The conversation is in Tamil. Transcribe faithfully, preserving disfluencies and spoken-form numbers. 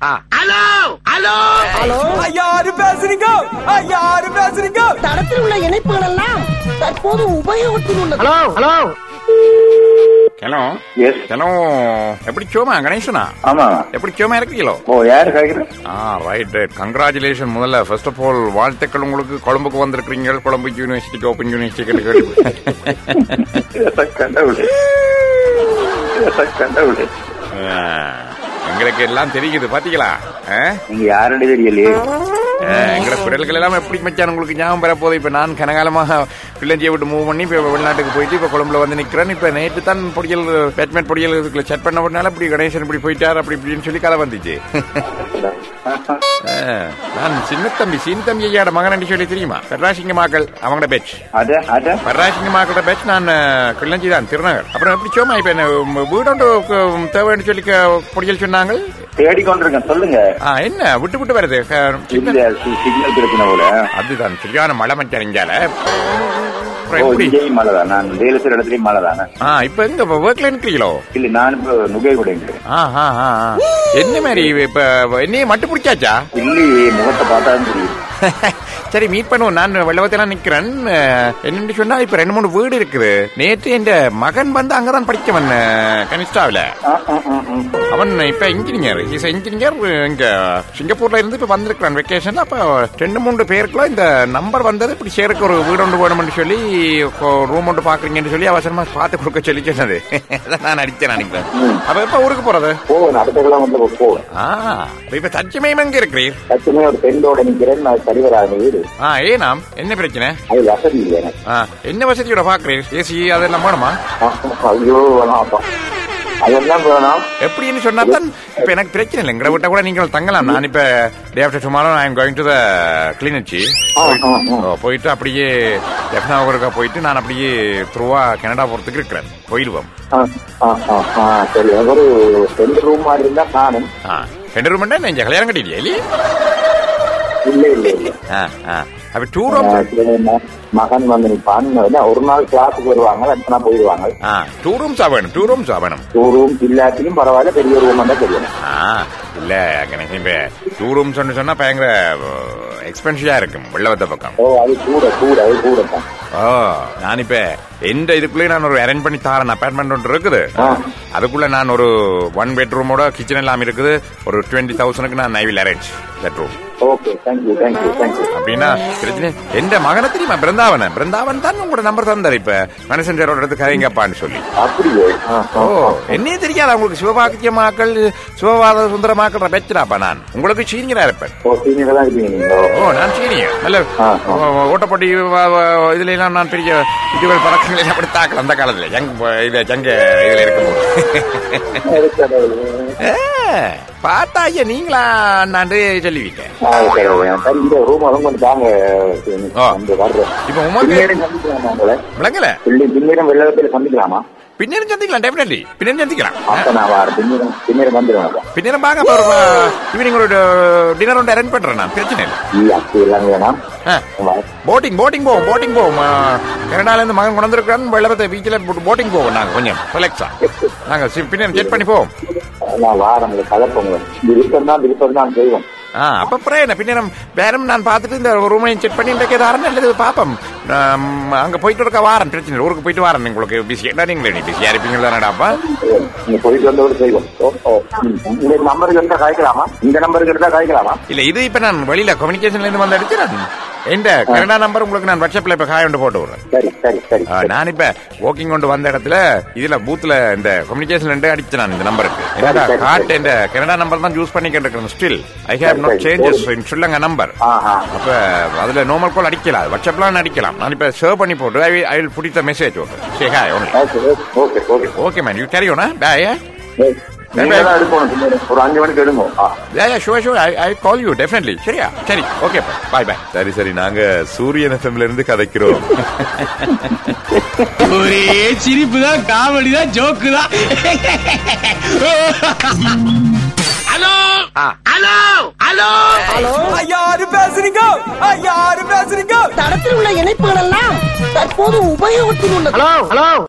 ஹலோ ஹலோ ஹலோ யாரு பேசுறீங்க? யாரு பேசுறீங்க? தடத்தில் உள்ள இணைப்புகள் எல்லாம் தற்போது உபயோகத்தில் உள்ளது. Hello hello hello yes hello எப்படி சோமா கணேசனா? ஆமா. எப்படி சோமா இருக்கீங்களோ? ஓ, யாரு கேக்குற? ஆ ரைட் ரைட் கங்க்ராச்சுலேஷன். முதல்ல ஃபர்ஸ்ட் ஆஃப் ஆல் வாழ்த்துக்கள் உங்களுக்கு. கொழும்புக்கு வந்திருக்கிறீங்க. கொழும்பு யூனிவர்சிட்டிக்கு ஓப்பன் யூனிவர்சிட்டி கண்டவுளே கண்டவுளே எங்களுக்கு எல்லாம் தெரியுது பாத்தீங்களா? நீங்க யாருன்னு தெரியலையே. எங்கட குரல்கள் எல்லாம் எப்படி மச்சான் உங்களுக்கு ஞாபகம் பெற போகுது. இப்ப நான் கனகாலமாக பிள்ளைஞ்சியை விட்டு மூவ் பண்ணி இப்ப வெளிநாட்டுக்கு போயிட்டு இப்ப கொழும்புல வந்து நிக்கிறேன். இப்ப நேற்று தான் பொடியல் பேட்மேட் பொடியல் செட் பண்ண உடனால இப்படி கணேசன் இப்படி போயிட்டார் அப்படி இப்படின்னு சொல்லி கதை வந்துச்சு. நான் சின்ன தம்பி சீன் தம்பி ஐயாட மகன் சொல்லி தெரியுமா? பெர்ராசிங்க மாக்கள் அவங்களோட பேட்ச். பெர்ராசிங்க மக்களோட பேட்ச். நான் கிள்ளஞ்சி தான் திருநகர். அப்புறம் எப்படி சோமா இப்ப என்ன வீடு தேவைன்னு சொல்லி பொடியல் சொன்னாங்க. தேடிக்கொண்டிருக்கேன். சொல்லுங்க. என்ன விட்டு விட்டு வருது சிக்னல் பிரச்சனை போல. அதுதான் சரியான மழை மச்சான் இங்கால. மழை தான். நான் வேலை செய்யற இடத்துலயும் மழை தானே. இப்ப எங்க ஒர்க்ல இருக்கிறீங்களோ? இல்ல, நான் இப்ப நுகை கூட என்ன மாதிரி இப்ப என்னையே மட்டும் பிடிச்சாச்சா? இல்லையே, முகத்தை பார்த்தாலும் தெரியும். சரி மீட் பண்ணுவோம். நான் வெள்ளவத்தெல்லாம் நிக்கிறேன். என்னன்னு சொன்னா இப்ப ரெண்டு மூணு வீடு இருக்குது. நேற்று என் மகன் வந்து அங்கதான் படிக்கவன் கனிஷ்டாவில. அவன் இப்ப இன்ஜினியர். இஸ் இன்ஜினியர் இங்க சிங்கப்பூர்ல இருந்து இப்ப வந்திருக்கான் வெக்கேஷன். அப்ப ரெண்டு மூணு பேருக்குள்ள இந்த நம்பர் வந்தது. இப்படி சேருக்கு ஒரு வீடு ஒன்று வேணும்னு சொல்லி ரூம் ஒன்று பாக்குறீங்கன்னு சொல்லி அவசரமா பார்த்து கொடுக்க சொல்லி சொன்னது. நான் அடிச்சேன் நினைக்கிறேன். அப்ப எப்ப ஊருக்கு போறது? இப்ப தச்சமயம் எங்க இருக்கிறீர்? தச்சமே ஒரு பெண்ணோட நிக்கிறேன். சரிவராக வீடு. ஏனாம் என்ன பிரச்சனை? அது வசதி இல்லை. என்ன வசதியோட பாக்குறீர்? ஏசி அதெல்லாம் வேணுமா? ஐயோ அதெல்லாம் வேணாம். எப்படின்னு சொன்னா தான் இப்ப எனக்கு பிரச்சனை இல்லை. எங்களை விட்டா கூட நீங்கள் தங்கலாம். நான் இப்ப day after tomorrow I am going to the clinic. போயிட்டு அப்படியே ஜெஃப்னாவுக்கு போயிட்டு நான் அப்படியே த்ரூவா கனடா போறதுக்கு இருக்கிறேன். போயிடுவோம். சரி, ஒரு ரெண்டு ரூம் மாதிரி இருந்தா நானும். ரெண்டு ரூம் நெஞ்ச கல்யாணம் கட்டிட்டியா? இல்ல இல்ல இல்ல. அப்ப டூ ரூம் மகன் வந்து நிப்பான். ஒரு நாள் கிளாஸுக்கு வருவாங்க, எத்தனை போயிடுவாங்க. டூ ரூம்ஸ் ஆகணும். டூ ரூம்ஸ் ஆகணும். டூ ரூம் இல்லாட்டிலும் பரவாயில்ல, பெரிய ரூம் தான் தெரியும். இல்ல எனக்கு இப்ப டூ ரூம்ஸ் சொன்னா பயங்கர எக்ஸ்பென்சிவா இருக்கும் வெள்ளவத்த பக்கம். ஓ, அது கூட கூட அது கூட தான். ஓ, நான் இப்ப எந்த இதுக்குள்ளே நான் ஒரு அரேஞ்ச் பண்ணி தாரேன். அபார்ட்மெண்ட் ஒன்று இருக்குது. அதுக்குள்ள நான் ஒரு ஒன் பெட்ரூமோட கிச்சன் எல்லாம் இருக்குது. ஒரு டுவெண்ட்டி தௌசண்ட்க்கு நான் I will arrange that room. Okay, thank you thank you thank you. அப்படின்னா பிரச்சனை எந்த மகனை தெரியுமா? பிருந்தாவன பிருந்தாவன் தான் உங்களோட நம்பர் தந்தார். இப்ப மனசஞ்சரோட இடத்துக்கு கதைங்கப்பான்னு சொல்லி. அப்படியே? ஓ, என்னையே தெரியாதா உங்களுக்கு? சிவபாக்கியமாக்கள் சிவபாத சுந்தரமாக்கள் பெற்றாப்பா. நான் உங்களுக்கு சீனியரா இருப்பேன். ஓ, நான் சீனியர். நல்ல ஓட்டப்பட்டி இதுல எல்லாம் நான் பெரிய இதுகள் பழக்கங்களை எல்லாம் அப்படி தாக்கல அந்த காலத்துல ஜங் இது ஜங்க இதுல இருக்கும்போது. பார்த்தா ஐயா நீங்களா நான் சொல்லிவிட்டேன். இப்ப விளங்கல சந்திக்கலாமா? பின்னரும் சந்திக்கலாம். டெஃபினெட்லி பின்னரும் சந்திக்கலாம். பின்னரும் பாக்க ஈவினிங் ஒரு டின்னர் ஒன்று அரேஞ்ச் பண்றேன் நான். பிரச்சனை இல்லை. போட்டிங் போட்டிங் போவோம் போட்டிங் போவோம் கனடால இருந்து மகன் கொண்டு வந்திருக்கான். வெள்ளவத்தை பீச்சில் போட்டிங் போவோம். நாங்க கொஞ்சம் ரிலாக்ஸா நாங்க பின்னர் செட் பண்ணி போவோம். அப்ப பிரேன பின்னம் வேறும் நான் பார்த்துட்டு இந்த ரூமையும் செக் பண்ணி இன்றைக்கு ஏதாவது நல்லது பார்ப்போம். அங்க போயிட்டு இருக்க வாரம் பிரச்சனை. ஊருக்கு போயிட்டு வாரம். உங்களுக்கு பிஸியா நீங்களே பிஸியா இருப்பீங்க தானடாப்பா? போயிட்டு வந்தோடு செய்வோம். நம்பருக்கு இருந்தா காய்க்கலாமா? இந்த நம்பருக்கு இருந்தா காய்க்கலாமா? இல்ல, இது இப்ப நான் வெளியில கம்யூனிகேஷன்ல இருந்து வந்து அடிச்சுறேன். எந்த கனடா நம்பர் உங்களுக்கு நான் வாட்ஸ்அப்ல இப்ப காய் கொண்டு போட்டு விடுறேன். நான் இப்ப வாக்கிங் கொண்டு வந்த இடத்துல இதுல பூத்துல இந்த கம்யூனிகேஷன் ரெண்டு அடிச்சு நான் இந்த நம்பருக்கு காட்டு இந்த கனடா நம்பர் தான் யூஸ் பண்ணிக்கிட்டு இருக்கேன். Still I have not changes in Sri Lanka number. அப்ப அதுல நார்மல் கால் அடிக்கலாம், வாட்ஸ்அப்லாம் அடிக்கலாம். நான் இப்ப சேவ் பண்ணி போட்டு I I will put the message. Okay hi only. Okay okay okay man, you carry on. Bye. ஒரு அஞ்சு மணிக்கு எடுங்க. சரியா? சரி, ஓகே பாய் பாய். சரி சரி, நாங்க சூரியன் எஃப்எம்ல இருந்து கதைக்கிறோம். ஒரே சிரிப்பு தான், காமெடி தான், ஜோக்கு தான். ஹலோ ஹலோ ஹலோ ஹலோ யாரு பேசுறீங்க? யாரு பேசுறீங்க? தடத்தில் உள்ள இணைப்புகள் எல்லாம் தற்போது உபயோகத்தில் உள்ளது. Hello hello